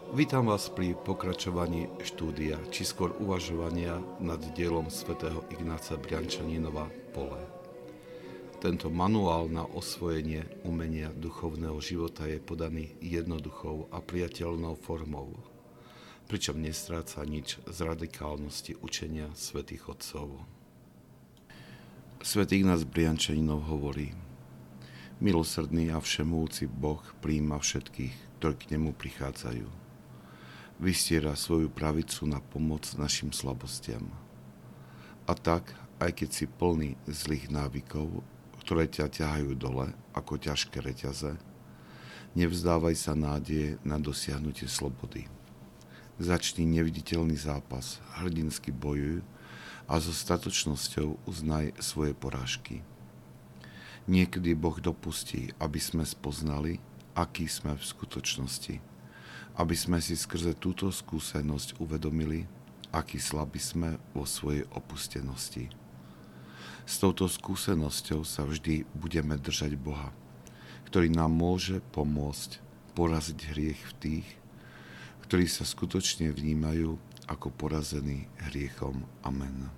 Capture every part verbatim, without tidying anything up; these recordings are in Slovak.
Vítam vás pri pokračovaní štúdia, či skôr uvažovania nad dielom svätého Ignáca Briančaninova Pole. Tento manuál na osvojenie umenia duchovného života je podaný jednoduchou a priateľnou formou, pričom nestráca nič z radikálnosti učenia svätých otcov. Svätý Ignác Briančaninov hovorí: milosrdný a všemôci Boh prijíma všetkých, ktorí k nemu prichádzajú. Vystiera svoju pravicu na pomoc našim slabostiam. A tak, aj keď si plný zlých návykov, ktoré ťa ťahajú dole ako ťažké reťaze, nevzdávaj sa nádeje na dosiahnutie slobody. Začni neviditeľný zápas, hrdinsky bojuj a so statočnosťou uznaj svoje porážky. Niekedy Boh dopustí, aby sme spoznali, aký sme v skutočnosti, aby sme si skrze túto skúsenosť uvedomili, aký slabí sme vo svojej opustenosti. S touto skúsenosťou sa vždy budeme držať Boha, ktorý nám môže pomôcť poraziť hriech v tých, ktorí sa skutočne vnímajú ako porazení hriechom. Amen.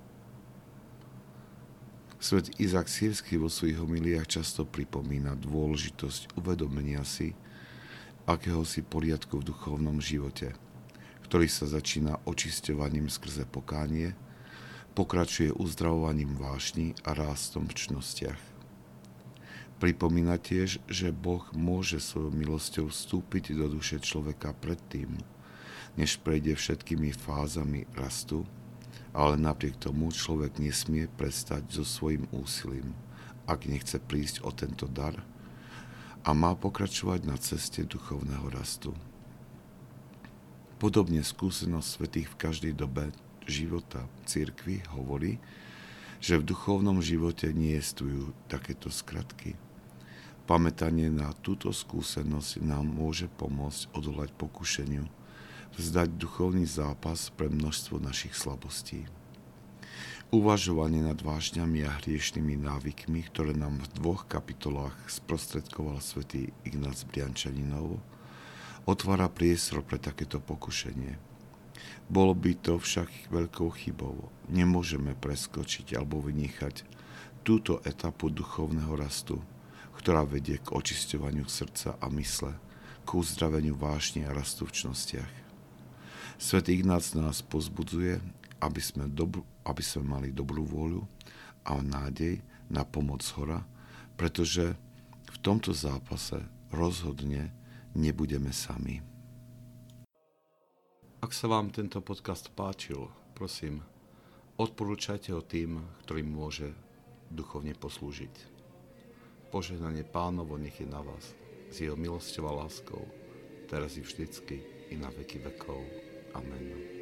Svätý Izák Sýrsky vo svojich homiliách často pripomína dôležitosť uvedomenia si akéhosi poriadku v duchovnom živote, ktorý sa začína očisťovaním skrze pokánie, pokračuje uzdravovaním vášni a rástom v čnostiach. Pripomína tiež, že Boh môže svojou milosťou vstúpiť do duše človeka predtým, než prejde všetkými fázami rastu, ale napriek tomu človek nesmie prestať so svojím úsilím, ak nechce prísť o tento dar, a má pokračovať na ceste duchovného rastu. Podobne skúsenosť svätých v každej dobe života cirkvi hovorí, že v duchovnom živote neexistujú takéto skratky. Pamätanie na túto skúsenosť nám môže pomôcť odolať pokušeniu, vzdať duchovný zápas pre množstvo našich slabostí. Uvažovanie nad vášňami a hriešnými návykmi, ktoré nám v dvoch kapitolách sprostredkoval svätý Ignác Briančaninov, otvára priestor pre takéto pokušenie. Bolo by to však veľkou chybou. Nemôžeme preskočiť alebo vynechať túto etapu duchovného rastu, ktorá vedie k očisťovaniu srdca a mysle, k uzdraveniu vášne a rastu v čnostiach. Svätý Ignác nás pozbudzuje, aby sme, dobru, aby sme mali dobrú vôľu a nádej na pomoc zhora, pretože v tomto zápase rozhodne nebudeme sami. Ak sa vám tento podcast páčil, prosím, odporúčajte ho tým, ktorým môže duchovne poslúžiť. Požehnanie Pánovo nech je na vás, s jeho milosťou a láskou, teraz i vždycky, i na veky vekov. Amen.